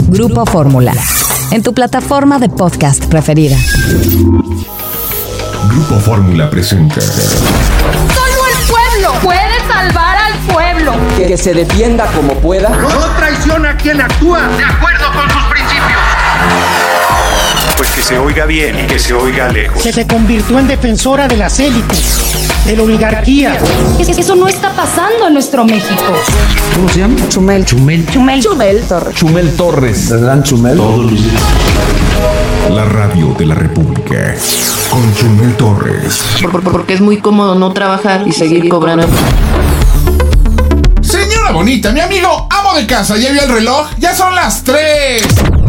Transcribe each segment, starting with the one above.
Grupo Fórmula, en tu plataforma de podcast preferida. Grupo Fórmula presenta. Solo el pueblo puede salvar al pueblo. Que se defienda como pueda. No traiciona a quien actúa de acuerdo con sus principios. Pues que se oiga bien y que se oiga lejos. Que se convirtió en defensora de las élites, de la oligarquía. Eso no está pasando en nuestro México. ¿Cómo se llama? Chumel Torres. ¿Verdad, Chumel? Todos los días. La radio de la República. Con Chumel Torres. Porque es muy cómodo no trabajar y seguir cobrando. Señora bonita, mi amigo amo de casa, ¿ya vio el reloj? ¡Ya son las 3!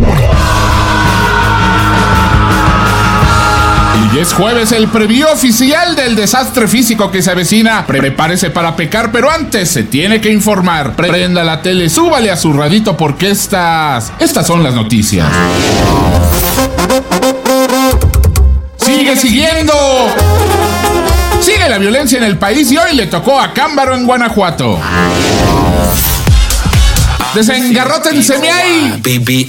Y es jueves, el preview oficial del desastre físico que se avecina. Prepárese para pecar, pero antes se tiene que informar. Prenda la tele, súbale a su radito porque estas son las noticias. ¡Sigue siguiendo! Sigue la violencia en el país y hoy le tocó a Cámbaro en Guanajuato. Desengarrótense ahí.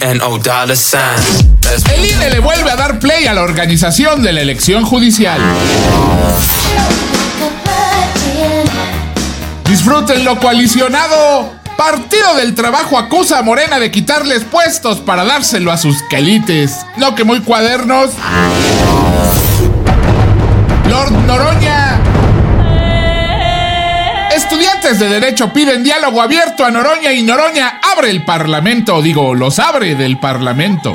El INE le vuelve a dar play a la organización de la elección judicial. Disfrútenlo, coalicionado. Partido del Trabajo acusa a Morena de quitarles puestos para dárselo a sus quelites. No que muy cuadernos. Lord Noroña. Estudiantes de Derecho piden diálogo abierto a Noroña y Noroña abre el Parlamento. Los abre del Parlamento.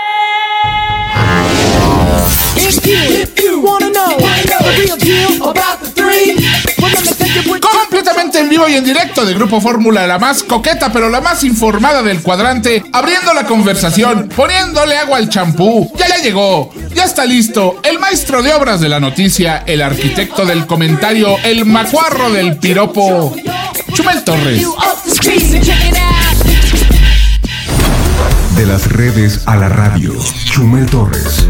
Completamente en vivo y en directo de Grupo Fórmula, la más coqueta pero la más informada del cuadrante, abriendo la conversación, poniéndole agua al champú. Ya llegó, ya está listo, el maestro de obras de la noticia, el arquitecto del comentario, el macuarro del piropo, Chumel Torres. De las redes a la radio, Chumel Torres.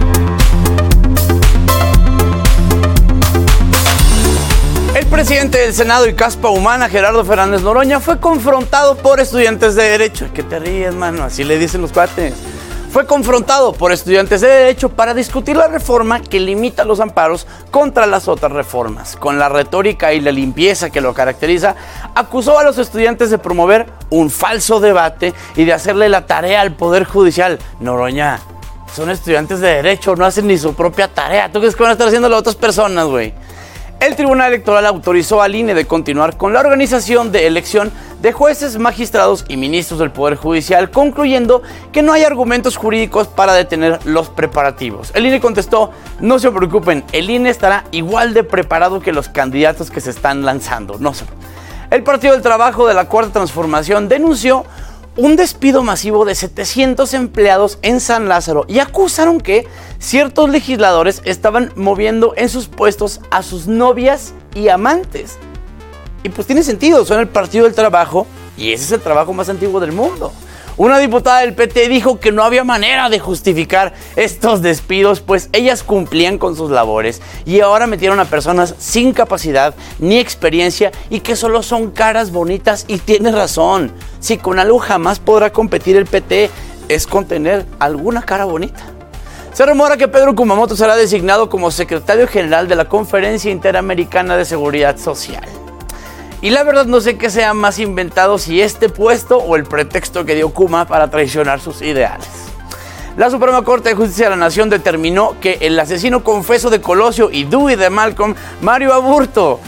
El presidente del Senado y Caspa Humana, Gerardo Fernández Noroña, fue confrontado por estudiantes de Derecho. ¿Qué te ríes, mano? Así le dicen los cuates. Fue confrontado por estudiantes de Derecho para discutir la reforma que limita los amparos contra las otras reformas. Con la retórica y la limpieza que lo caracteriza, acusó a los estudiantes de promover un falso debate y de hacerle la tarea al Poder Judicial. Noroña, son estudiantes de Derecho, no hacen ni su propia tarea. ¿Tú crees que van a estar haciendo las otras personas, güey? El Tribunal Electoral autorizó al INE de continuar con la organización de elección de jueces, magistrados y ministros del Poder Judicial, concluyendo que no hay argumentos jurídicos para detener los preparativos. El INE contestó: no se preocupen, el INE estará igual de preparado que los candidatos que se están lanzando. El Partido del Trabajo de la Cuarta Transformación denunció un despido masivo de 700 empleados en San Lázaro y acusaron que ciertos legisladores estaban moviendo en sus puestos a sus novias y amantes. Y pues tiene sentido, son el Partido del Trabajo y ese es el trabajo más antiguo del mundo. Una diputada del PT dijo que no había manera de justificar estos despidos, pues ellas cumplían con sus labores y ahora metieron a personas sin capacidad ni experiencia y que solo son caras bonitas. Y tiene razón, si con algo jamás podrá competir el PT es con tener alguna cara bonita. Se rumora que Pedro Kumamoto será designado como secretario general de la Conferencia Interamericana de Seguridad Social. Y la verdad no sé qué sea más inventado, si este puesto o el pretexto que dio Kuma para traicionar sus ideales. La Suprema Corte de Justicia de la Nación determinó que el asesino confeso de Colosio y Dewey de Malcolm, Mario Aburto,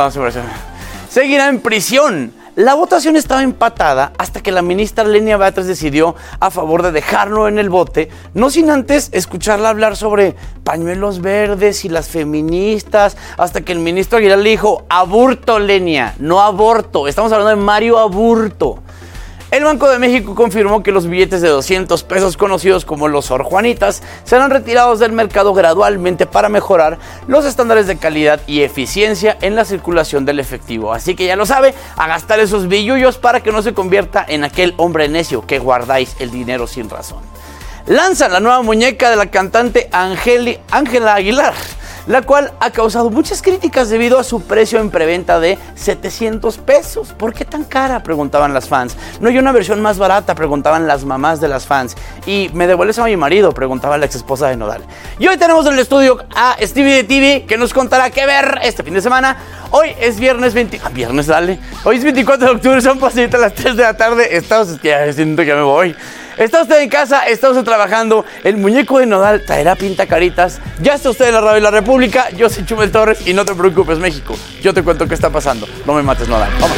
seguirá en prisión. La votación estaba empatada hasta que la ministra Lenia Batres decidió a favor de dejarlo en el bote, no sin antes escucharla hablar sobre pañuelos verdes y las feministas, hasta que el ministro Aguilar le dijo: aburto, Lenia, no aborto, estamos hablando de Mario Aburto. El Banco de México confirmó que los billetes de 200 pesos conocidos como los Sor Juanitas serán retirados del mercado gradualmente para mejorar los estándares de calidad y eficiencia en la circulación del efectivo. Así que ya lo sabe, a gastar esos billullos para que no se convierta en aquel hombre necio que guardáis el dinero sin razón. Lanzan la nueva muñeca de la cantante Ángela Aguilar. la cual ha causado muchas críticas debido a su precio en preventa de 700 pesos. ¿Por qué tan cara?, preguntaban las fans. ¿No hay una versión más barata?, preguntaban las mamás de las fans. ¿Y me devuelves a mi marido?, preguntaba la ex esposa de Nodal. Y hoy tenemos en el estudio a Stevie de TV, que nos contará qué ver este fin de semana. Hoy es viernes 20... viernes, dale. Hoy es 24 de octubre, son pasadita las 3 de la tarde. Siento que me voy. Está usted en casa, está usted trabajando. El muñeco de Nodal traerá pintacaritas. Ya está usted en la radio de la República. Yo soy Chumel Torres y no te preocupes, México. Yo te cuento qué está pasando. No me mates, Nodal. Vamos.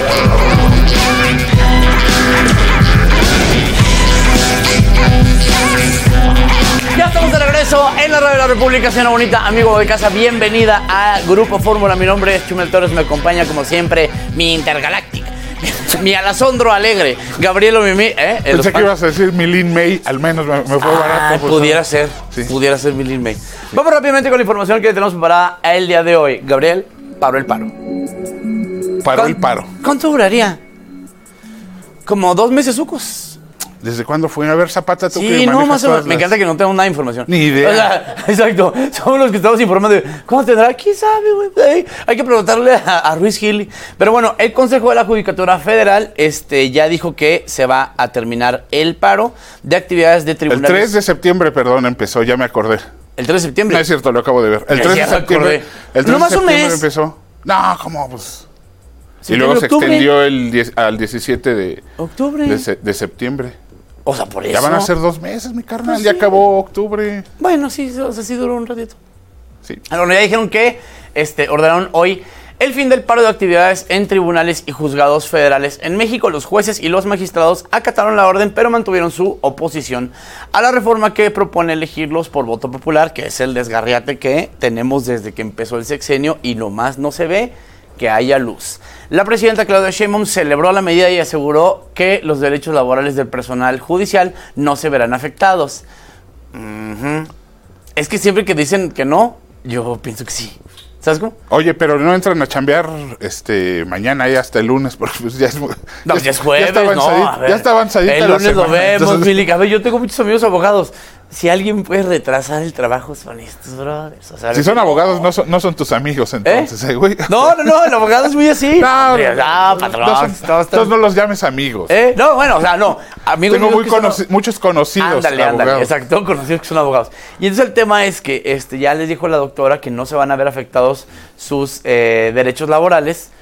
Ya estamos de regreso en la radio de la República, señora bonita, amigo de casa, bienvenida a Grupo Fórmula. Mi nombre es Chumel Torres, me acompaña como siempre mi Intergaláctica, mi Alessandro Alegre, Gabrielo Mimi. Pensé que ibas a decir mi Lin May, al menos me fue barato. Pudiera ser mi Lin May. Sí. Vamos rápidamente con la información que tenemos preparada el día de hoy. Gabriel, paró el paro. Paró el paro. ¿Cuánto duraría? Como 2 meses sucos. ¿Desde cuándo fue? A ver, Zapata, tú que sí, no, más o menos. Me encanta que no tengo nada de información. Ni idea. O sea, exacto. Somos los que estamos informando. ¿Cuándo tendrá? ¿Quién sabe, güey? Hay que preguntarle a Ruiz Gil. Pero bueno, el Consejo de la Judicatura Federal ya dijo que se va a terminar el paro de actividades de tribunales. El 3 de septiembre, perdón, empezó, ya me acordé. ¿El 3 de septiembre? No es cierto, lo acabo de ver. El 3 de septiembre. El 3 no de más septiembre un mes. Empezó. No, ¿cómo? Pues. Y luego se extendió al 17 de septiembre. O sea, por eso. Ya van a ser 2 meses, mi carnal. Pues ya acabó octubre. Bueno, sí, o sea, sí duró un ratito. Sí. Bueno, ya dijeron que ordenaron hoy el fin del paro de actividades en tribunales y juzgados federales. En México, los jueces y los magistrados acataron la orden, pero mantuvieron su oposición a la reforma que propone elegirlos por voto popular, que es el desgarriate que tenemos desde que empezó el sexenio y nomás no se ve que haya luz. La presidenta Claudia Sheinbaum celebró la medida y aseguró que los derechos laborales del personal judicial no se verán afectados. Es que siempre que dicen que no, yo pienso que sí. ¿Sabes cómo? Oye, pero no entran a chambear mañana y hasta el lunes, porque pues ya es... No, ya es jueves, ya está avanzadita el lunes lo vemos, entonces... Mili. A ver, yo tengo muchos amigos abogados. Si alguien puede retrasar el trabajo, son estos brothers. O sea, si son abogados, no son tus amigos, entonces, güey. No, el abogado es muy así. Patrón. Entonces no los llames amigos. No, bueno, o sea, no. Amigos tengo muchos conocidos. Ándale, exacto, conocidos que son abogados. Y entonces el tema es que ya les dijo la doctora que no se van a ver afectados sus derechos laborales.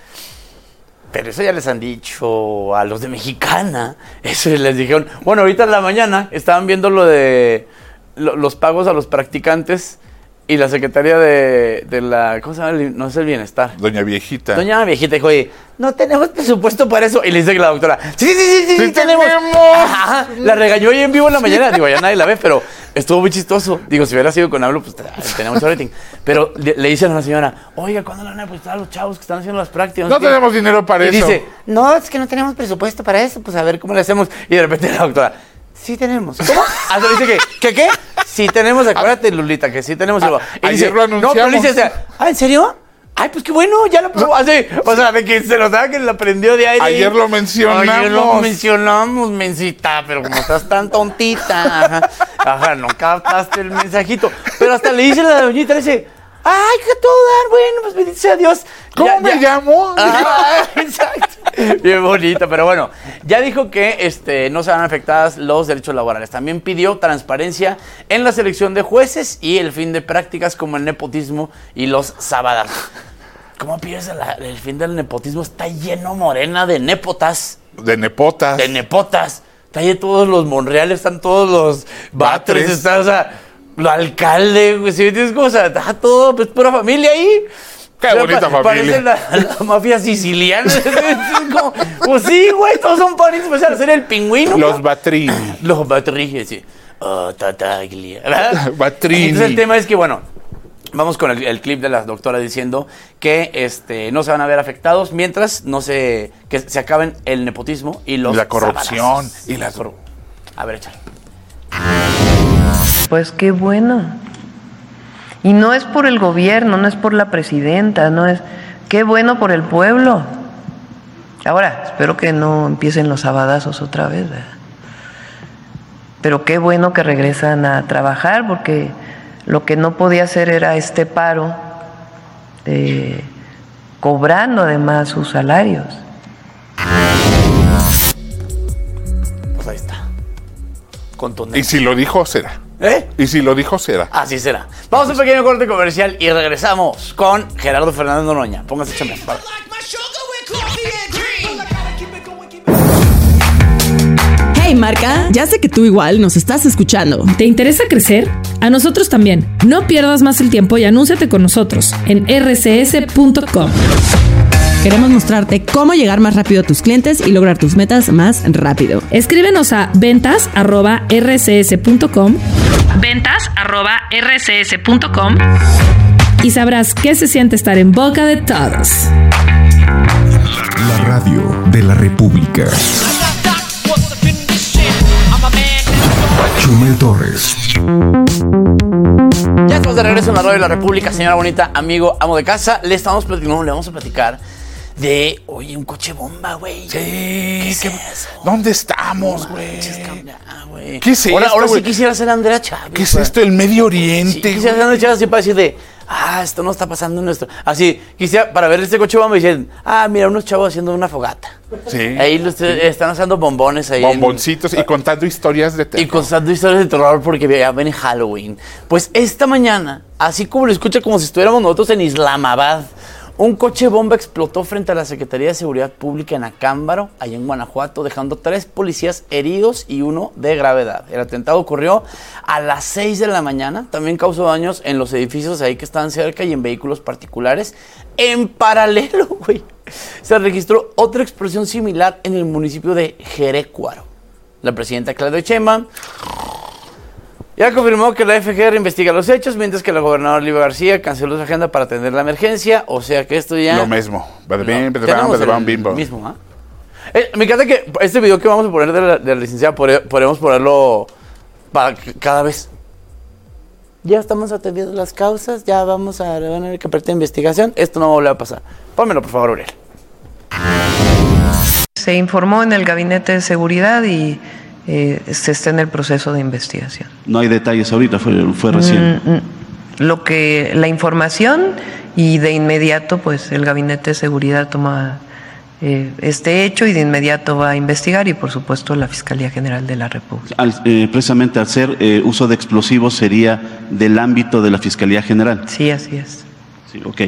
Pero eso ya les han dicho a los de Mexicana. Eso les dijeron. Bueno, ahorita en la mañana estaban viendo lo de los pagos a los practicantes y la secretaria de la... ¿Cómo se llama? No es el bienestar. Doña Viejita dijo, oye, no tenemos presupuesto para eso. Y le dice que la doctora, sí tenemos. Ajá, la regañó ahí en vivo en la mañana. Digo, ya nadie la ve, pero estuvo muy chistoso. Digo, si hubiera sido con hablo, pues tenemos rating. Pero le dicen a la señora, oiga, ¿cuándo le van a depositar a los chavos que están haciendo las prácticas? No tenemos dinero para eso. Y dice, no, es que no tenemos presupuesto para eso. Pues a ver cómo le hacemos. Y de repente la doctora, sí tenemos. ¿Cómo? Dice que, ¿qué? Sí tenemos, acuérdate, Lulita, que sí tenemos. Y ayer dice, lo anunciamos. No, pero dice, ¿en serio? Ay, pues qué bueno, ya lo probó. Así, o sea, de que se notaba que lo aprendió de aire. Ayer lo mencionamos, mencita, pero como estás tan tontita. Ajá, no captaste el mensajito. Pero hasta le dice la doñita, le dice, ay, que todo dar, bueno, pues bendito sea Dios. ¿Cómo me llamo? Exacto. Bien bonito, pero bueno, ya dijo que no serán afectadas los derechos laborales. También pidió transparencia en la selección de jueces y el fin de prácticas como el nepotismo y los sabadazos. ¿Cómo pides el fin del nepotismo? Está lleno Morena de népotas. De nepotas. Está ahí todos los Monreales, están todos los Batres, está, o sea, los alcaldes, güey, si tienes cosas, está todo, pues pura familia ahí. Qué bonita familia. Parece la mafia siciliana. Pues sí, güey, todos son parientes. Pues a hacer el pingüino. Los Batrini. Sí. Oh, Tataglia. Batrini. Entonces el tema es que, bueno, vamos con el clip de la doctora diciendo que no se van a ver afectados mientras que se acaben el nepotismo y la corrupción. A ver, échale. Pues qué bueno. Y no es por el gobierno, no es por la presidenta, no es... ¡Qué bueno por el pueblo! Ahora, espero que no empiecen los sabadazos otra vez, ¿verdad? Pero qué bueno que regresan a trabajar, porque lo que no podía hacer era este paro cobrando además sus salarios. Pues ahí está. Contundente. Y si lo dijo, será. Y si lo dijo, será. Así será. Vamos a un pequeño corte comercial y regresamos con Gerardo Fernández Noroña. Póngase chambear. Vale. Hey marca, ya sé que tú igual nos estás escuchando. ¿Te interesa crecer? A nosotros también. No pierdas más el tiempo y anúnciate con nosotros en rcs.com. Queremos mostrarte cómo llegar más rápido a tus clientes y lograr tus metas más rápido. Escríbenos a ventas@rcs.com ventas@rcs.com y sabrás qué se siente estar en boca de todos. La radio de la República. Chumel Torres. Ya estamos de regreso en la radio de la República, señora bonita, amigo, amo de casa. Le vamos a platicar de, oye, un coche bomba, güey. Sí. ¿Qué es eso? ¿Dónde estamos, güey? ¿Qué es esto? Ahora sí quisiera ser Andrea Chávez. ¿Qué es esto? El Medio Oriente. Sí, quisiera ser Andrea Chávez así para decir de, esto no está pasando en nuestro. Así, quisiera para ver este coche bomba y dicen, mira, unos chavos haciendo una fogata. Sí. Ahí están usando bombones ahí. Bomboncitos y contando historias de terror. Y contando historias de terror porque ya ven Halloween. Pues esta mañana, así como lo escucha como si estuviéramos nosotros en Islamabad, un coche bomba explotó frente a la Secretaría de Seguridad Pública en Acámbaro, allá en Guanajuato, dejando 3 policías heridos y 1 de gravedad. El atentado ocurrió a las 6 de la mañana. También causó daños en los edificios ahí que estaban cerca y en vehículos particulares. En paralelo, güey, se registró otra explosión similar en el municipio de Jerecuaro. La presidenta Claudia Sheinbaum ya confirmó que la FGR investiga los hechos, mientras que la gobernadora Olivia García canceló su agenda para atender la emergencia. O sea que esto ya... Lo mismo. Mismo, me encanta que este video que vamos a poner de la licenciada podemos ponerlo para cada vez. Ya estamos atendiendo las causas, ya van a ver que apertar investigación. Esto no va a volver a pasar. Pónmelo, por favor, Uriel. Se informó en el Gabinete de Seguridad y se está en el proceso de investigación. No hay detalles ahorita, fue recién. La información y de inmediato pues el Gabinete de Seguridad toma este hecho y de inmediato va a investigar y por supuesto la Fiscalía General de la República. Precisamente al ser uso de explosivos sería del ámbito de la Fiscalía General. Sí, así es. Sí, ok.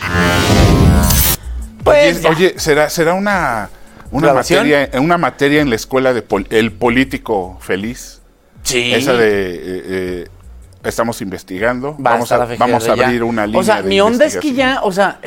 Pues oye, ¿será una materia en la escuela de el político feliz? Sí. Esa de estamos investigando, vamos a abrir una línea. O sea, de mi onda es que ya,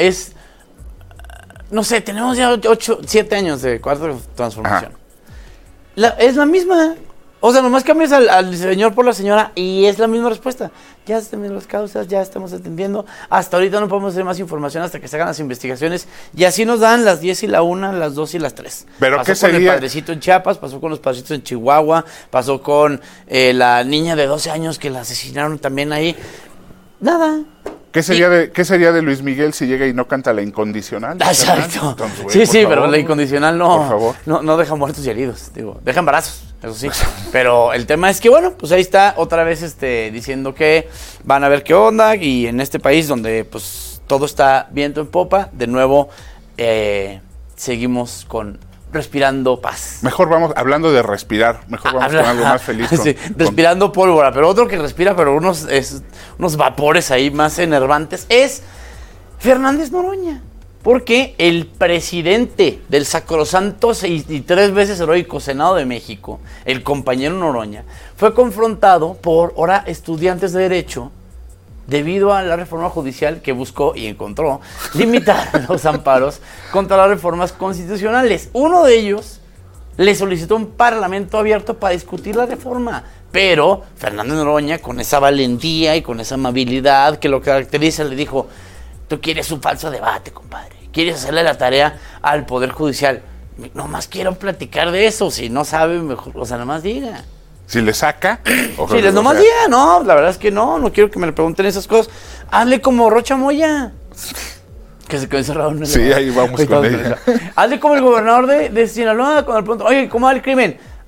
no sé, tenemos ya 7 años de cuarta transformación. Es la misma. O sea, nomás cambias al señor por la señora y es la misma respuesta. Ya se terminaron las causas, ya estamos atendiendo. Hasta ahorita no podemos hacer más información hasta que se hagan las investigaciones. Y así nos dan las 10 y la 1, las 2 y las 3. ¿Pero pasó qué con sería? El padrecito en Chiapas, pasó con los padrecitos en Chihuahua, pasó con la niña de 12 años que la asesinaron también ahí. Nada. ¿Qué sería de Luis Miguel si llega y no canta La Incondicional? Exacto. Entonces, sí, pero La Incondicional no deja muertos y heridos, deja embarazos, eso sí. Pero el tema es que, bueno, pues ahí está otra vez diciendo que van a ver qué onda y en este país donde pues todo está viento en popa, de nuevo seguimos respirando paz. Mejor vamos, hablando de respirar, mejor vamos con algo más feliz. Respirando pólvora, pero otro que respira, pero unos vapores ahí más enervantes, es Fernández Noroña. Porque el presidente del sacrosanto y 3 veces heroico Senado de México, el compañero Noroña, fue confrontado por ahora estudiantes de Derecho debido a la reforma judicial que buscó y encontró limitar los amparos contra las reformas constitucionales. Uno de ellos le solicitó un parlamento abierto para discutir la reforma, pero Fernández Noroña, con esa valentía y con esa amabilidad que lo caracteriza, le dijo: tú quieres un falso debate, compadre, quieres hacerle la tarea al Poder Judicial. Nomás quiero platicar de eso, si no sabe, mejor, nomás diga. Si le saca. Si les nomás diga, no, la verdad es que no quiero que me le pregunten esas cosas. Hazle como Rocha Moya, que se quedó encerrado en el... Sí, ahí vamos con ella. Hazle como el gobernador de Sinaloa, cuando le preguntan: oye, ¿cómo va el crimen?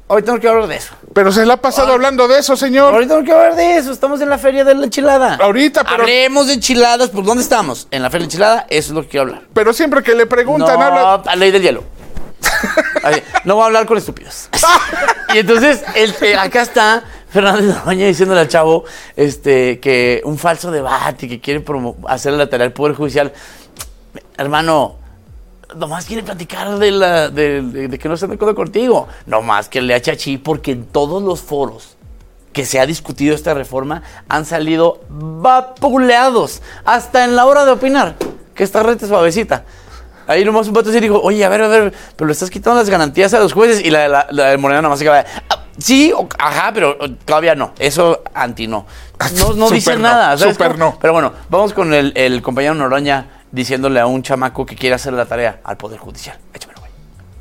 Ahorita no quiero hablar de eso. Pero se la ha pasado hablando de eso, señor. Ahorita no quiero hablar de eso. Estamos en la feria de la enchilada. Ahorita, pero... Hablemos de enchiladas. ¿Por dónde estamos? En la feria de enchilada. Eso es lo que quiero hablar. Pero siempre que le preguntan, habla... a ley del hielo. Así, no voy a hablar con estúpidos. Y entonces, acá está Fernández Noroña diciéndole al chavo que un falso debate, que quiere hacer la tarea del Poder Judicial. Hermano, nomás quiere platicar de que no está de acuerdo contigo. Nomás que le echa chi, porque en todos los foros que se ha discutido esta reforma han salido vapuleados. Hasta en la hora de opinar, que esta red es suavecita. Ahí nomás un vato se dijo, oye, a ver, pero le estás quitando las garantías a los jueces. Y la de Morena nomás se acaba de, sí, ajá, pero todavía no. Eso no. No dice nada. Súper no. Pero bueno, vamos con el compañero Noroña diciéndole a un chamaco que quiere hacer la tarea al Poder Judicial. Échamelo, güey.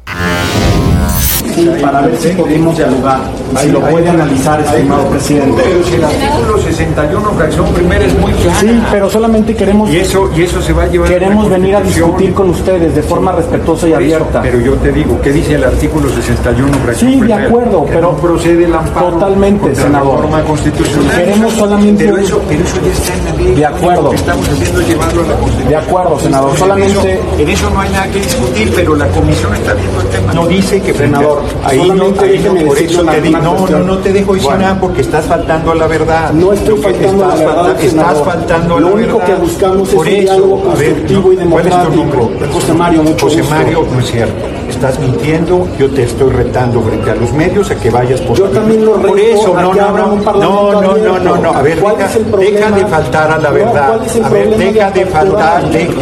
Sí, para ver si podemos dialogar, si lo puede analizar, estimado presidente. Pero si el artículo 61, fracción primera, es muy clara. Sí, pero solamente queremos... Y eso se va a llevar... Queremos venir a discutir con ustedes de forma respetuosa y abierta. Pero yo te digo, ¿qué dice el artículo 61, fracción primera? Sí, de acuerdo, pero... No procede el amparo. Totalmente, senador. Reforma constitucional. Queremos solamente... Pero eso ya está en la ley. De acuerdo. Lo que estamos haciendo es llevarlo a la Constitución. De acuerdo, senador. Solamente... En eso no hay nada que discutir, pero la comisión está viendo el tema. No dice que... Senador, por eso te digo, no te dejo decir nada porque estás faltando a la verdad. No estoy faltando a la verdad, estás faltando a la verdad. Lo único que buscamos es un diálogo constructivo y democrático. José Mario, no es cierto. Estás mintiendo, yo te estoy retando frente a los medios a que vayas por... Yo también lo reto. Por eso, no. A ver, deja de faltar a la verdad. A ver, deja de faltar,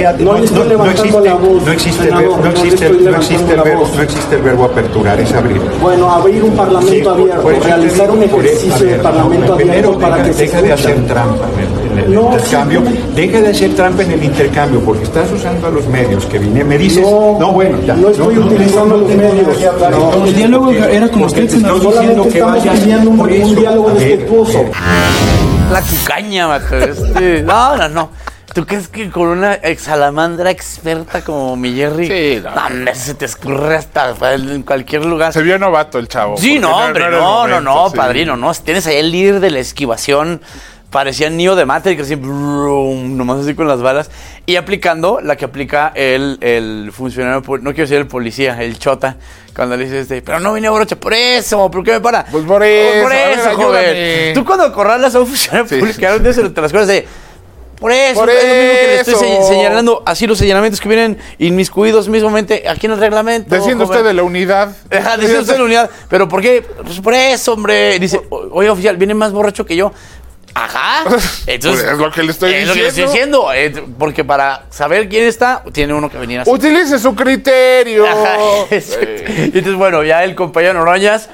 no existe el verbo aperturar, es abrir. Bueno, abrir un parlamento abierto, realizar un ejercicio de parlamento abierto para que se deja de hacer trampa en el intercambio. Deja de hacer trampa en el intercambio porque estás usando a los medios que me dices, no estoy utilizando los medios. El diálogo era como usted se nos diciendo que vaya pidiendo un diálogo respetuoso. La cucaña, macho. No. ¿Tú crees que con una exsalamandra experta como mi Jerry, se te escurre hasta en cualquier lugar? Se vio novato el chavo. Sí, no, hombre, no, padrino, no. Tienes ahí el líder de la esquivación, parecía Neo de Matrix, así, nomás así con las balas, y aplicando la que aplica el funcionario, no quiero decir el policía, el chota, cuando le dices, pero no vine a brocha, por eso, ¿por qué me para? Pues por eso, joven. Tú cuando acorralas a un funcionario público, te las cosas de... Por eso es lo mismo que le estoy señalando, así los señalamientos que vienen inmiscuidos mismamente aquí en el reglamento. Diciendo usted de la unidad. Diciendo usted de la unidad. ¿Pero por qué? Pues por eso, hombre. Dice, oye, oficial, viene más borracho que yo. Ajá. Entonces, pues es lo que le estoy diciendo. Es lo que le estoy diciendo. Porque para saber quién está, tiene uno que venir así. Utilice su criterio. Ajá. Entonces, bueno, ya el compañero Noroñas...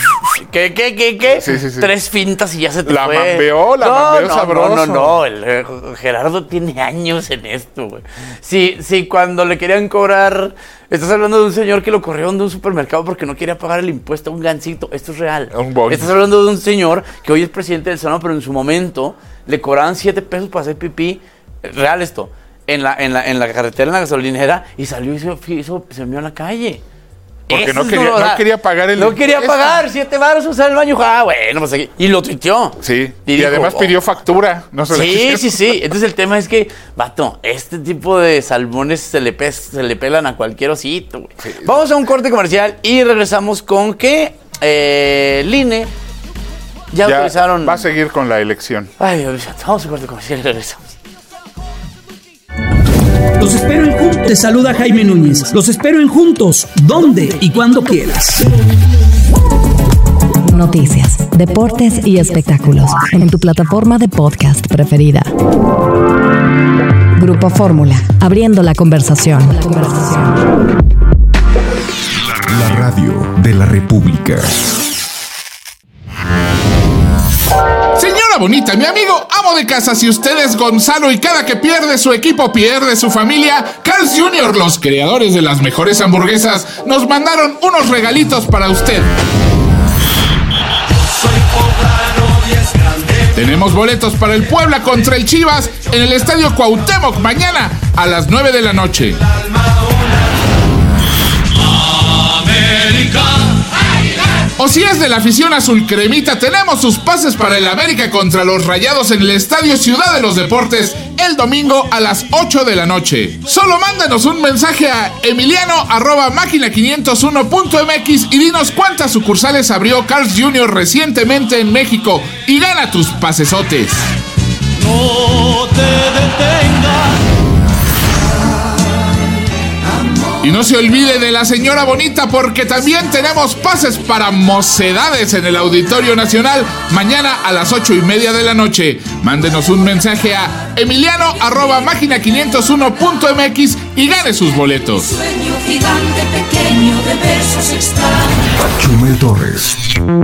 ¿Qué? Sí. 3 fintas y ya se te la fue. La mambeó sabroso. No. El Gerardo tiene años en esto, güey. Sí, cuando le querían cobrar... Estás hablando de un señor que lo corrieron de un supermercado porque no quería pagar el impuesto a un gancito. Esto es real. Estás hablando de un señor que hoy es presidente del Senado, pero en su momento le cobraban 7 pesos para hacer pipí. Real esto. En la carretera, en la gasolinera, y salió y se vio a la calle. Porque no quería pagar el... No quería pagar 7 baros usar el baño. Bueno, pues aquí. Y lo tuiteó. Sí. Y dijo, además pidió factura. No se Sí. Entonces el tema es que, vato, este tipo de salmones se le pelan a cualquier osito, güey. Sí. Vamos a un corte comercial y regresamos con que el INE ya autorizaron... Va a seguir con la elección. Ay, Dios, vamos a un corte comercial y regresamos. Los espero en Juntos. Te saluda Jaime Núñez. Los espero en Juntos, donde y cuando quieras. Noticias, deportes y espectáculos en tu plataforma de podcast preferida. Grupo Fórmula, abriendo la conversación. La radio de la República. Señora bonita, mi amigo, amo de casa, si usted es Gonzalo y cada que pierde su equipo pierde su familia, Carl's Jr., los creadores de las mejores hamburguesas, nos mandaron unos regalitos para usted. Tenemos boletos para el Puebla contra el Chivas en el Estadio Cuauhtémoc mañana a las 9 de la noche. O si es de la afición azul cremita, tenemos sus pases para el América contra los Rayados en el Estadio Ciudad de los Deportes el domingo a las 8 de la noche. Solo mándanos un mensaje a emiliano@máquina501.mx y dinos cuántas sucursales abrió Carl's Jr. recientemente en México y gana tus pasesotes. No te detengas. Y no se olvide de la señora bonita, porque también tenemos pases para mocedades en el Auditorio Nacional mañana a las 8:30 de la noche. Mándenos un mensaje a emiliano@máquina501.mx y gane sus boletos. Sueño gigante pequeño de besos extraños. Chumel Torres.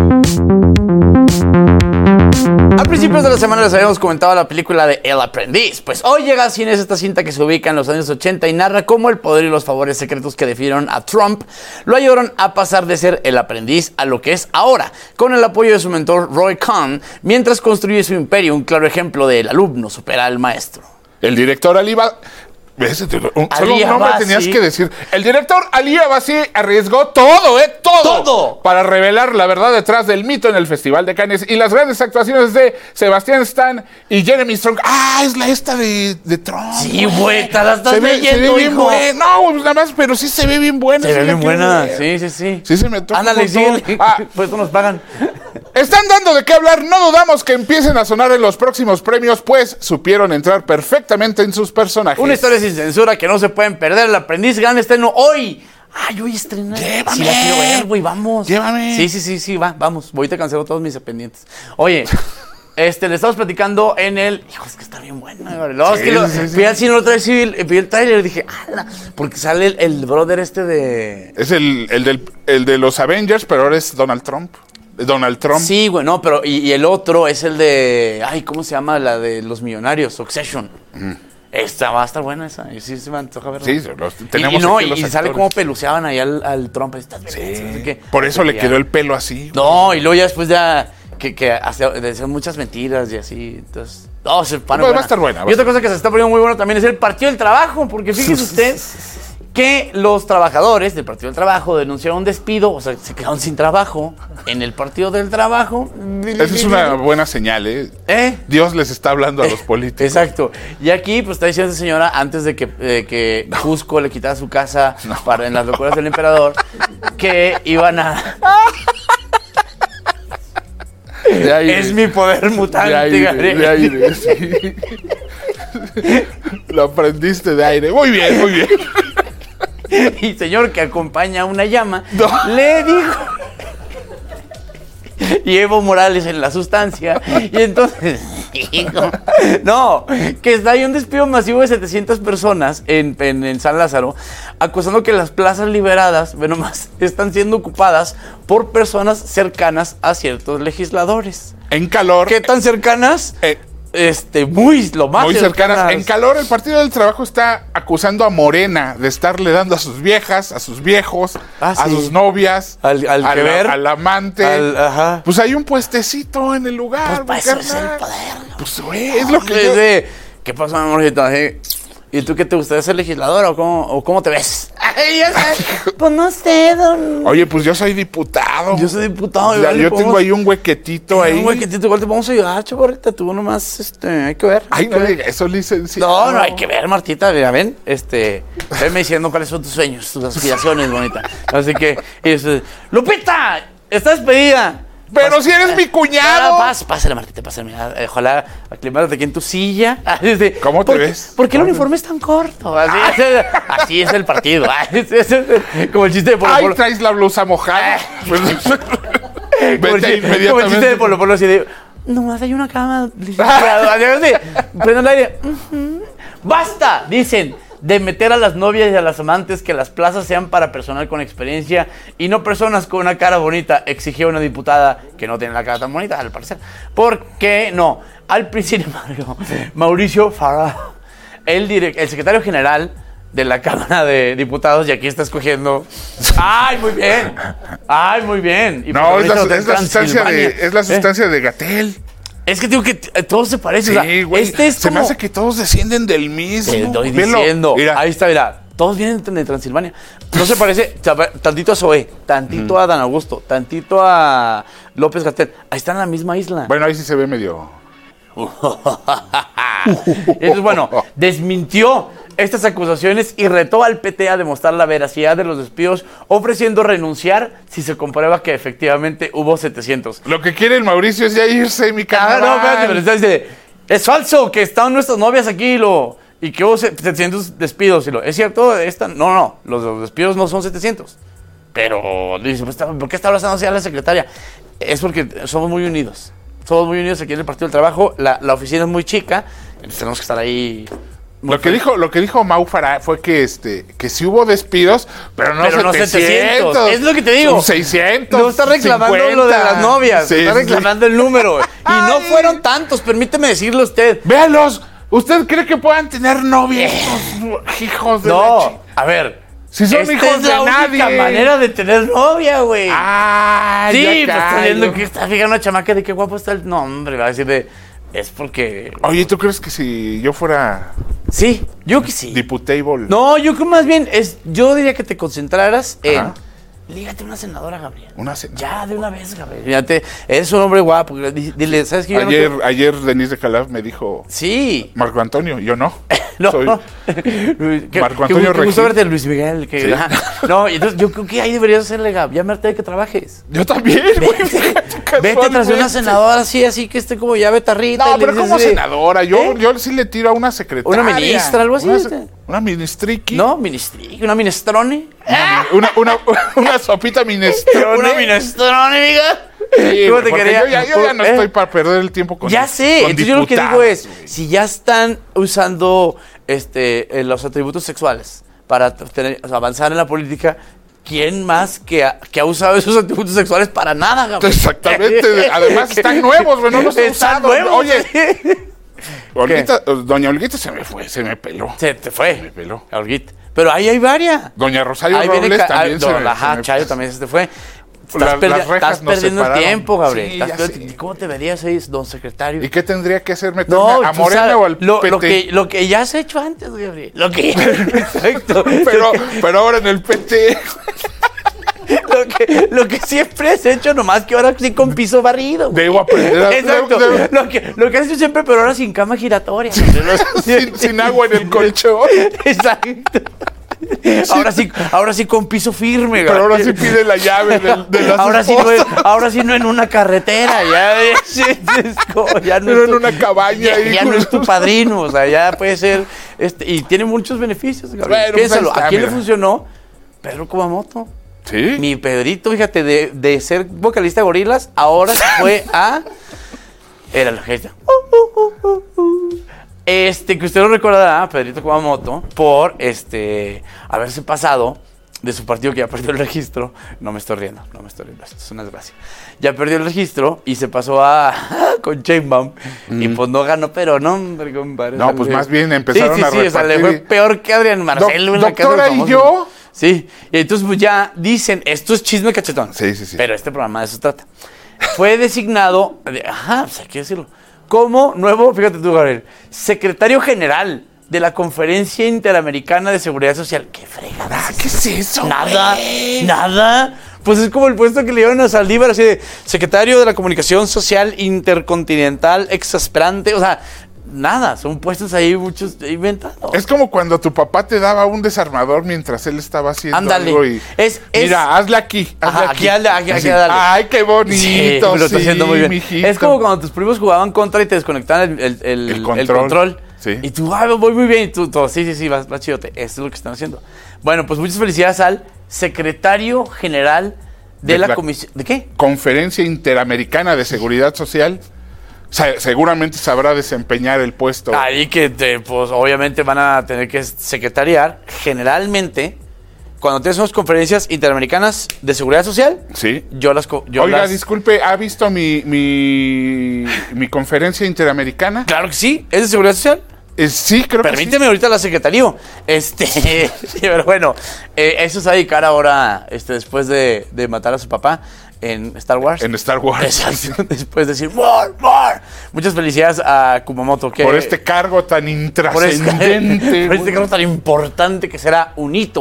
A principios de la semana les habíamos comentado la película de El Aprendiz. Pues hoy llega a cines esta cinta que se ubica en los años 80 y narra cómo el poder y los favores secretos que defendieron a Trump lo ayudaron a pasar de ser el aprendiz a lo que es ahora, con el apoyo de su mentor Roy Cohn, mientras construye su imperio, un claro ejemplo del alumno supera al maestro. El director Ali Solo un nombre tenías que decir. El director Ali Abbasi arriesgó todo para revelar la verdad detrás del mito en el Festival de Cannes y las grandes actuaciones de Sebastián Stan y Jeremy Strong. Es la esta de Trump. Sí, güey, te la estás leyendo, se ve bien hijo. buena. No, nada más, pero sí se ve bien buena. Se ve bien buena, sí. Sí se me toca. Ándale, sí. Pues esto nos pagan. Están dando de qué hablar, no dudamos que empiecen a sonar en los próximos premios, pues supieron entrar perfectamente en sus personajes. Una historia sin censura que no se pueden perder. El Aprendiz, gran estreno hoy. Hoy estrena. Llévame. Sí, la quiero ver, güey, vamos. Llévame. Sí, vamos. Ahorita cancelo todos mis pendientes. Oye, le estamos platicando en el... Hijo, es que está bien buena. No, es que fui al cine otra vez y vi el trailer y dije, porque sale el brother de... Es el de los Avengers, pero ahora es Donald Trump. Sí, güey, no, pero y el otro es el de... ¿cómo se llama? La de los millonarios, Succession. Esta va a estar buena esa. Y sí se me antoja verla. Sí, tenemos y sale como peluceaban ahí al Trump. Por eso le quedó el pelo así. No, y luego ya después que decían muchas mentiras y así. Entonces, va a estar buena. Y otra cosa que se está poniendo muy buena también es el Partido del Trabajo, porque fíjese usted que los trabajadores del Partido del Trabajo denunciaron un despido, o sea, se quedaron sin trabajo en el Partido del Trabajo. Esa es una buena señal, ¿eh? Dios les está hablando a los políticos. Exacto. Y aquí, pues está diciendo esta señora, antes de que Cusco le quitara su casa en las locuras del emperador, que iban a... Es mi poder mutante, de aire, sí. Lo aprendiste de aire. Muy bien. Y señor que acompaña a una llama, le dijo... Y Evo Morales en la sustancia. Y entonces... que está ahí un despido masivo de 700 personas en San Lázaro, acusando que las plazas liberadas, están siendo ocupadas por personas cercanas a ciertos legisladores. En calor. ¿Qué tan cercanas? Lo más muy cercanas. En calor, el Partido del Trabajo está acusando a Morena de estarle dando a sus viejas, a sus viejos, a sus novias, al amante. Pues hay un puestecito en el lugar. Pues eso es el poder. Pues güey, es lo que ¿Qué pasó, mi amorcito? ¿Y tú qué te gustaría ser legisladora o cómo te ves? Pues no sé, Oye, pues yo soy diputado. Yo soy diputado. Yo tengo ahí un huequetito ahí. Un huequetito, igual te vamos a ayudar, chavarrita. Tú nomás, hay que ver. No diga eso, licenciado. No, hay que ver, Martita. Mira, ven, venme diciendo cuáles son tus sueños, tus aspiraciones, bonita. Así que, Lupita, estás despedida. Pero si eres mi cuñado. Pásale, Martita, pásale. Ojalá aclimárate aquí en tu silla. ¿Cómo te ves? ¿Por qué el uniforme es tan corto? Así es el partido. Como el chiste de Polo Polo. Traes la blusa mojada. Vete inmediatamente. Como el chiste de Polo Polo, así de... Nomás hay una cama. Prendo el aire. ¡Basta! Dicen... de meter a las novias y a las amantes, que las plazas sean para personal con experiencia y no personas con una cara bonita, exigió una diputada que no tiene la cara tan bonita, al parecer. ¿Por qué no? Sin embargo, Mauricio Farah, el secretario general de la Cámara de Diputados, y aquí está escogiendo... ¡Ay, muy bien! Y no, es la sustancia de Gatell. Es que digo que todos se parecen. Sí, güey. Se me hace que todos descienden del mismo. Te estoy diciendo. Mira. Ahí está, mira. Todos vienen de Transilvania. No se parece tantito a Zoé, tantito a Dan Augusto, tantito a López-Gatell. Ahí están en la misma isla. Bueno, ahí sí se ve medio... Entonces, bueno, desmintió estas acusaciones y retó al PT a demostrar la veracidad de los despidos, ofreciendo renunciar si se comprueba que efectivamente hubo 700. Lo que quiere el Mauricio es ya irse, mi carnal. No, espérate, pero está diciendo, es falso que están nuestras novias aquí y que hubo 700 despidos. ¿Es cierto? No, los despidos no son 700. Pero dice, ¿por qué está hablando así a la secretaria? Es porque somos muy unidos. Somos muy unidos aquí en el Partido del Trabajo. La oficina es muy chica. Entonces tenemos que estar ahí. Lo que dijo Mau Farah fue que sí hubo despidos, pero no 700. Es lo que te digo. Son 600. No está reclamando 50. lo de las novias. Sí, está reclamando el número. Y no fueron tantos. Permíteme decirle a usted. Véalos. ¿Usted cree que puedan tener novias? Hijos de a ver. Si son hijos de nadie. Es la única manera de tener novia, güey. Sí, pues está viendo que está fijando una chamaca de qué guapo está el... No, hombre, va a decir es porque... Oye, ¿tú crees que si yo fuera... Sí, yo que sí. Diputable. No, yo creo más bien, yo diría que te concentraras en... Lígate una senadora, Gabriel. Ya, de una vez, Gabriel. Fíjate, eres un hombre guapo. Dile, ¿sabes qué? Ayer Denise de Calaf me dijo... Sí. Marco Antonio, yo no. No. Soy Marco Antonio Regil. Me gusta verte, Luis Miguel. ¿Sí? No, entonces yo creo que ahí deberías hacerle, Gab. Ya me harté de que trabajes. Yo también, güey. Vete tras de una senadora así que esté como ya betarrita. No, pero como senadora. Yo sí le tiro a una secretaria. Una ministra, algo así. Una ministriqui. No, ministriqui. Una minestrone. Una sopita minestrone. Una minestrone, amiga. Sí, ¿cómo te quería? Yo ya no estoy para perder el tiempo con Ya sé, con entonces yo lo que digo es, si ya están usando los atributos sexuales para avanzar en la política, ¿quién más que ha usado esos atributos sexuales para nada, Gabriel? Exactamente, además están nuevos, güey, no los he usado. Oye, doña Olguita se me peló. Se te fue. Se me peló. Olguita. Pero ahí hay varias. Doña Rosario Robles también Chayo también se te fue. Estás perdiendo el tiempo, Gabriel. ¿Cómo te verías ahí, don secretario? ¿Y qué tendría que hacer? ¿Meterme a Morena o al PT? Lo que ya has hecho antes, Gabriel. Exacto. Pero ahora en el PT... Lo que siempre has hecho, nomás que ahora sí con piso barrido. Debo aprender a... Exacto. Lo que has hecho siempre, pero ahora sin cama giratoria. sin agua en el colchón. Exacto. Ahora sí con piso firme. Pero ahora sí pide la llave de las ahora sí no en una carretera. Ya no pero en una cabaña. Ya no es tu padrino. O sea, ya puede ser... y tiene muchos beneficios, Gabriel. Bueno, piénsalo. ¿A quién le funcionó? Pedro Kumamoto. ¿Sí? Mi Pedrito, fíjate, de ser vocalista de Gorilas, ahora se fue a... Era la gente. Que usted lo recordará, Pedrito Kumamoto, por haberse pasado de su partido que ya perdió el registro. No me estoy riendo, esto es una desgracia. Ya perdió el registro y se pasó con Sheinbaum y pues no ganó, pero no, hombre, compadre. No, pues más bien empezaron a repartir. O sea, le fue peor que Adrián Marcelo en la casa del famoso. ¿Doctora y yo? Sí, y entonces pues ya dicen, esto es chisme cachetón. Sí. Pero este programa de eso trata. Fue designado, pues hay que decirlo, como nuevo, fíjate tú, Gabriel, secretario general de la Conferencia Interamericana de Seguridad Social. ¡Qué fregada! ¿Qué es eso? Nada. Pues es como el puesto que le dieron a Saldívar, así de secretario de la Comunicación Social Intercontinental Exasperante, o sea... Nada, son puestos ahí muchos inventados. Es como cuando tu papá te daba un desarmador mientras él estaba haciendo algo y... Mira, hazle aquí. Aquí, dale. Ay, qué bonito. Sí, lo está haciendo muy bien. Mijito. Es como cuando tus primos jugaban contra y te desconectaban el control. Sí. Y tú, voy muy bien. Y tú, todo, sí, vas chidote. Eso es lo que están haciendo. Bueno, pues muchas felicidades al secretario general de la Comisión... ¿De qué? Conferencia Interamericana de Seguridad Social. Seguramente sabrá desempeñar el puesto. Ahí que pues obviamente van a tener que secretariar. Generalmente, cuando tenemos conferencias interamericanas de seguridad social, sí. Oiga, disculpe, ¿ha visto mi conferencia interamericana? Claro que sí, ¿es de seguridad social? Sí, creo que sí. Permíteme ahorita la secretaría. Pero bueno, eso se va a dedicar ahora, después de matar a su papá en Star Wars. En Star Wars. Exacto. Después de decir, more. Muchas felicidades a Kumamoto. Por este cargo tan intrascendente. Por este cargo tan importante que será un hito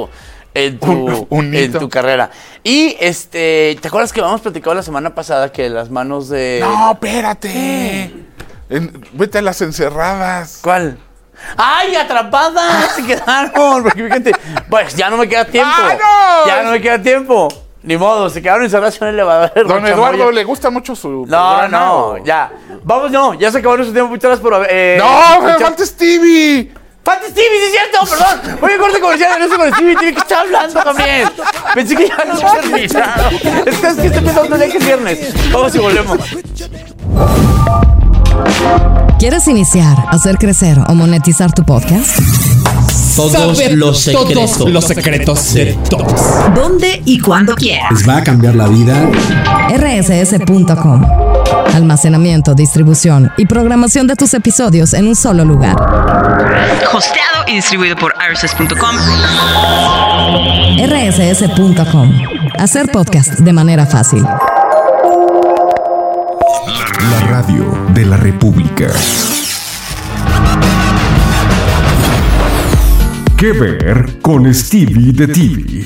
en tu carrera. Y ¿te acuerdas que habíamos platicado la semana pasada que las manos de... No, espérate. Vete a las encerradas. ¿Cuál? ¡Ay, atrapadas! Se quedaron. Porque fíjate, pues ya no me queda tiempo. ¡No! Ya no me queda tiempo. Ni modo, se quedaron encerrados en el elevador. Don Eduardo, le gusta mucho su programa. No, ya. Vamos, ya se acabó nuestro tiempo. Muchas gracias por haber... ¡No, me falta Stevie! ¡Falta Stevie, sí es cierto! ¡Perdón! Voy a corte comercial, no sé con Stevie, tiene que estar hablando también. Pensé que ya no había terminado. Es que estoy pensando que es viernes. Vamos y volvemos. ¿Quieres iniciar, hacer crecer o monetizar tu podcast? Todos los secretos de todos. ¿Dónde y cuándo quieras? Les va a cambiar la vida. rss.com. Almacenamiento, distribución y programación de tus episodios en un solo lugar. Hosteado y distribuido por rss.com. rss.com. Hacer podcast de manera fácil. La radio de la República. ¿Qué ver con Stevie de TV?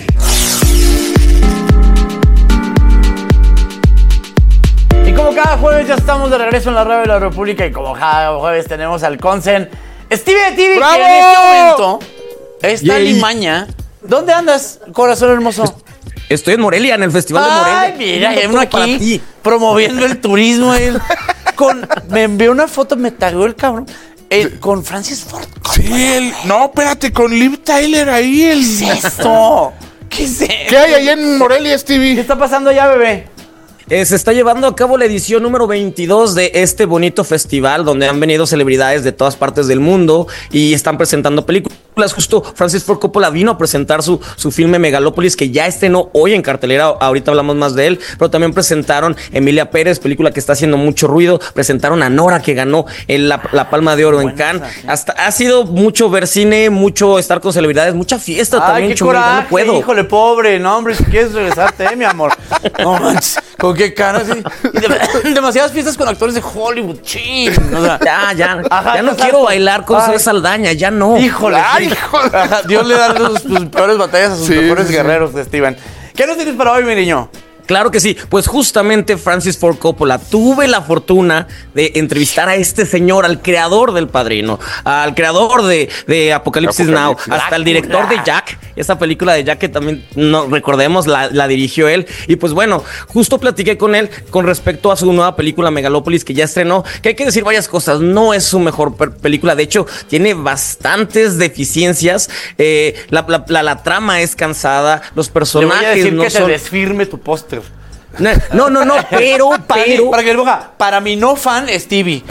Y como cada jueves ya estamos de regreso en la radio de la República y como cada jueves tenemos al Consen Stevie de TV, ¡bravo! que en este momento está en Limaña. ¿Dónde andas, corazón hermoso? Estoy en Morelia, en el Festival de Morelia. Ay, mira, hay uno aquí promoviendo el turismo. Me envió una foto, me tagueó el cabrón. Con Francis Ford Coppola. Sí, no, espérate, con Liv Tyler ahí. ¿Qué es esto? ¿Qué es esto? ¿Qué hay ahí en Morelia, Stevie? ¿Qué está pasando allá, bebé? Se está llevando a cabo la edición número 22 de este bonito festival donde han venido celebridades de todas partes del mundo y están presentando películas. Justo Francis Ford Coppola vino a presentar su filme Megalópolis, que ya estrenó hoy en cartelera. Ahorita hablamos más de él, pero también presentaron Emilia Pérez, película que está haciendo mucho ruido. Presentaron a Nora, que ganó la Palma de Oro en Cannes. Hasta ha sido mucho ver cine, mucho estar con celebridades, mucha fiesta también. Qué coraje, no puedo. Híjole, pobre, no, hombre, si quieres regresarte, mi amor. No manches, con qué cara, sí. Demasiadas fiestas con actores de Hollywood, ching. O sea, ya no quiero bailar con Zoe Saldaña, ya no. Híjole. Ajá, Dios le da sus peores batallas a sus mejores guerreros, Steven. ¿Qué nos tienes para hoy, mi niño? Claro que sí, pues justamente Francis Ford Coppola, tuve la fortuna de entrevistar a este señor, al creador del Padrino, al creador de Apocalipsis Now, hasta el director de Jack, esa película de Jack que también, no recordemos, la dirigió él. Y pues bueno, justo platiqué con él con respecto a su nueva película Megalópolis, que ya estrenó, que hay que decir varias cosas, no es su mejor película, de hecho tiene bastantes deficiencias, la trama es cansada, los personajes Le voy a decir no que son... te desfirme tu póster. No, pero... Para que le ponga, para mi no fan, Stevie.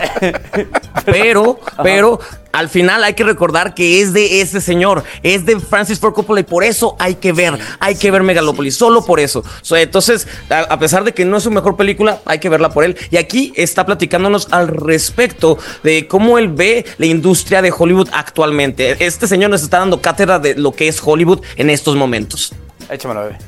Pero al final hay que recordar que es de ese señor, es de Francis Ford Coppola, y por eso hay que ver Megalópolis, solo por eso. Entonces, a pesar de que no es su mejor película, hay que verla por él. Y aquí está platicándonos al respecto de cómo él ve la industria de Hollywood actualmente. Este señor nos está dando cátedra de lo que es Hollywood en estos momentos. Échamelo, bebé.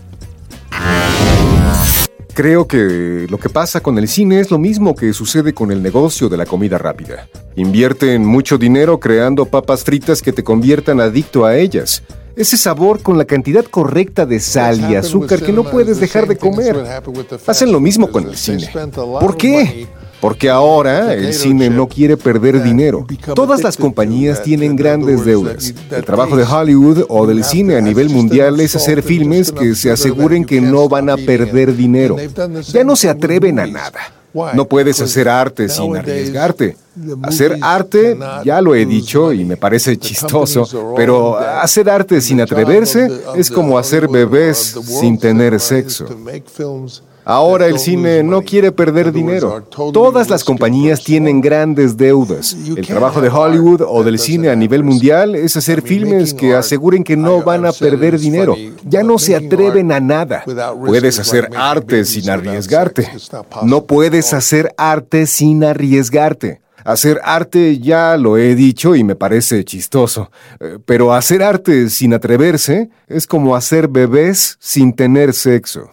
Creo que lo que pasa con el cine es lo mismo que sucede con el negocio de la comida rápida. Invierten mucho dinero creando papas fritas que te conviertan adicto a ellas. Ese sabor con la cantidad correcta de sal y azúcar que no puedes dejar de comer. Hacen lo mismo con el cine. ¿Por qué? Porque ahora el cine no quiere perder dinero. Todas las compañías tienen grandes deudas. El trabajo de Hollywood o del cine a nivel mundial es hacer filmes que se aseguren que no van a perder dinero. Ya no se atreven a nada. No puedes hacer arte sin arriesgarte. Hacer arte, ya lo he dicho y me parece chistoso, pero hacer arte sin atreverse es como hacer bebés sin tener sexo. Ahora el cine no quiere perder dinero. Todas las compañías tienen grandes deudas. El trabajo de Hollywood o del cine a nivel mundial es hacer filmes que aseguren que no van a perder dinero. Ya no se atreven a nada. Puedes hacer arte sin arriesgarte. No puedes hacer arte sin arriesgarte. Hacer arte, ya lo he dicho y me parece chistoso, pero hacer arte sin atreverse es como hacer bebés sin tener sexo.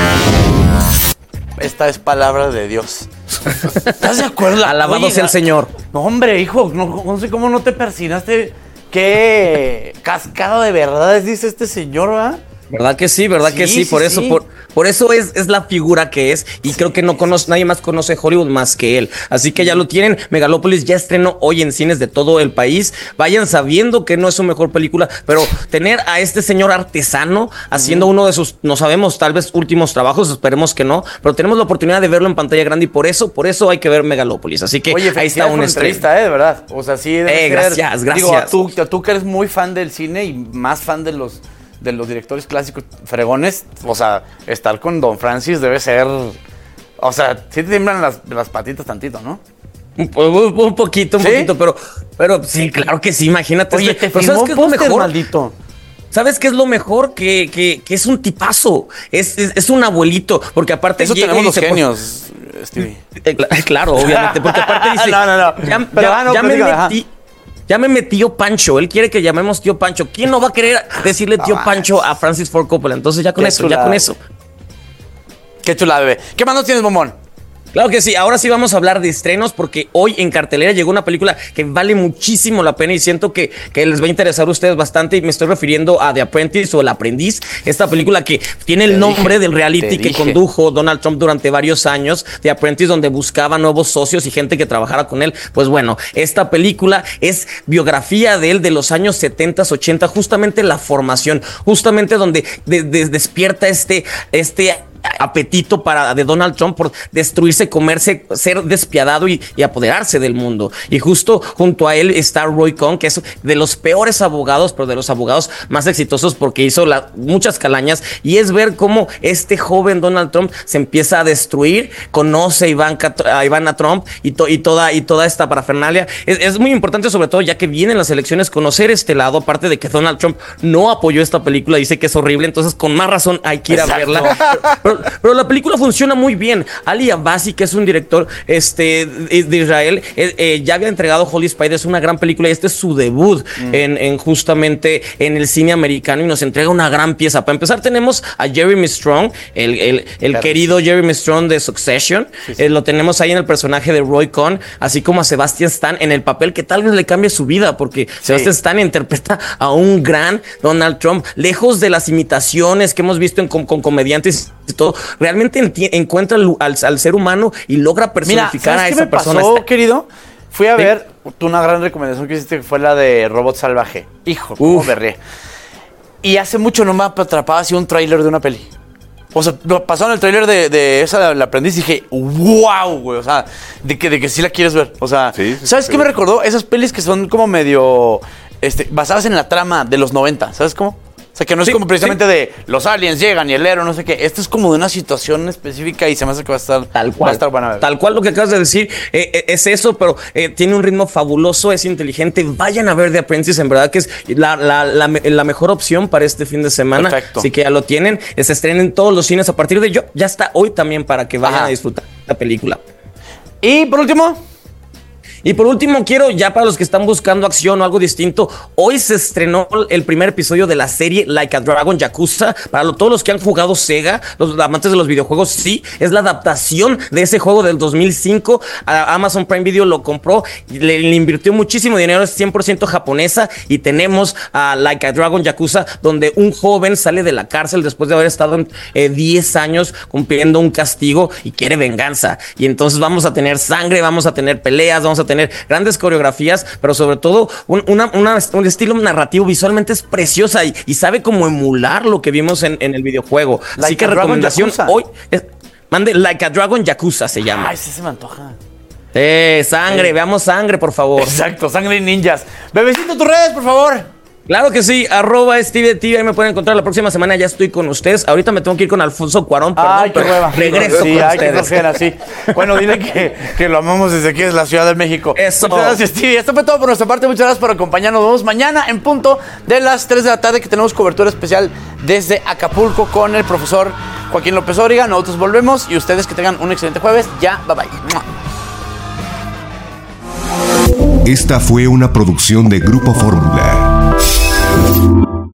Esta es palabra de Dios. ¿Estás de acuerdo? Alabado sea el Señor. No, hombre, hijo, no sé cómo no te persinaste qué cascada de verdades dice este señor, ¿verdad? ¿Verdad que sí? ¿Verdad que sí? Por eso, por eso es la figura que es. Y creo que nadie más conoce Hollywood más que él. Así que ya lo tienen. Megalópolis ya estrenó hoy en cines de todo el país. Vayan sabiendo que no es su mejor película, pero tener a este señor artesano haciendo uno de sus, no sabemos, tal vez últimos trabajos, esperemos que no, pero tenemos la oportunidad de verlo en pantalla grande y por eso hay que ver Megalópolis. Así que oye, ahí está una entrevista, de verdad. O sea, sí. Gracias. Digo, tú que eres muy fan del cine y más fan de los directores clásicos fregones, o sea, estar con Don Francis debe ser, o sea, sí te tiemblan las patitas tantito, ¿no? Un poquito, pero sí, claro que sí, imagínate. Oye, pero ¿sabes qué es lo mejor? Maldito. ¿Sabes qué es lo mejor? Que es un tipazo, es un abuelito, porque aparte eso tenemos los genios, Stevie. Claro, obviamente, porque aparte dice, llámeme tío Pancho. Él quiere que llamemos tío Pancho. ¿Quién no va a querer decirle tío Pancho a Francis Ford Coppola? Entonces ya con eso. Qué chula, bebé. ¿Qué más nos tienes, bombón? Claro que sí, ahora sí vamos a hablar de estrenos porque hoy en cartelera llegó una película que vale muchísimo la pena y siento que les va a interesar a ustedes bastante y me estoy refiriendo a The Apprentice o El Aprendiz, esta película que tiene el nombre del reality que condujo Donald Trump durante varios años, The Apprentice, donde buscaba nuevos socios y gente que trabajara con él. Pues bueno, esta película es biografía de él de los años 70, 80, justamente la formación, justamente donde despierta este apetito de Donald Trump por destruirse, comerse, ser despiadado y apoderarse del mundo. Y justo junto a él está Roy Cohn, que es de los peores abogados, pero de los abogados más exitosos porque hizo muchas calañas. Y es ver cómo este joven Donald Trump se empieza a destruir, conoce a Ivana Trump y toda esta parafernalia. Es muy importante, sobre todo ya que vienen las elecciones, conocer este lado, aparte de que Donald Trump no apoyó esta película, dice que es horrible, entonces con más razón hay que ir a verla. Pero la película funciona muy bien. Ali Abbasi, que es un director de Israel, ya había entregado Holy Spider, es una gran película y este es su debut justamente en el cine americano y nos entrega una gran pieza. Para empezar tenemos a Jeremy Strong, el querido Jeremy Strong de Succession. Lo tenemos ahí en el personaje de Roy Cohn, así como a Sebastian Stan en el papel que tal vez le cambie su vida, porque Sebastian Stan interpreta a un gran Donald Trump, lejos de las imitaciones que hemos visto con comediantes y todo, realmente encuentra al ser humano y logra personificar a esa persona. Pasó, querido? Fui a ver una gran recomendación que hiciste, que fue la de Robot Salvaje. Hijo, cómo berré. Y hace mucho no me atrapaba así un tráiler de una peli. O sea, pasaron el tráiler de esa La Aprendiz y dije, wow, güey. O sea, de que sí la quieres ver. O sea, ¿sabes qué me recordó? Esas pelis que son como medio basadas en la trama de los 90. ¿Sabes cómo? O sea, que no es como precisamente de los aliens llegan y el héroe, no sé qué. Esto es como de una situación específica y se me hace que va a estar tal cual. Va a estar buena. Tal cual lo que acabas de decir es eso, pero tiene un ritmo fabuloso, es inteligente. Vayan a ver The Apprentice, en verdad que es la mejor opción para este fin de semana. Perfecto. Así que ya lo tienen. Se estrenen en todos los cines a partir de ya está hoy también para que vayan a disfrutar la película. Y por último, quiero, ya para los que están buscando acción o algo distinto, hoy se estrenó el primer episodio de la serie Like a Dragon Yakuza. Para todos los que han jugado Sega, los amantes de los videojuegos, sí, es la adaptación de ese juego del 2005. Amazon Prime Video lo compró, le invirtió muchísimo dinero, es 100% japonesa. Y tenemos a Like a Dragon Yakuza, donde un joven sale de la cárcel después de haber estado 10 años cumpliendo un castigo y quiere venganza. Y entonces vamos a tener sangre, vamos a tener peleas, vamos a tener grandes coreografías, pero sobre todo un estilo narrativo visualmente es preciosa y sabe cómo emular lo que vimos en el videojuego. Así que recomendación hoy mande Like a Dragon Yakuza se llama. Ay, sí se me antoja. Sangre, veamos sangre, por favor. Exacto, sangre y ninjas. Bebecito, tus redes, por favor. Claro que sí, @SteveTV, ahí me pueden encontrar la próxima semana, ya estoy con ustedes. Ahorita me tengo que ir con Alfonso Cuarón, perdón, pero regreso con ustedes. Sí. Bueno, dile que lo amamos desde aquí, desde la Ciudad de México. Eso. Muchas gracias, Stevie. Esto fue todo por nuestra parte, muchas gracias por acompañarnos. Nos vemos mañana en punto de las 3 de la tarde, que tenemos cobertura especial desde Acapulco con el profesor Joaquín López Origa. Nosotros volvemos y ustedes que tengan un excelente jueves. Ya, bye bye. Esta fue una producción de Grupo Fórmula.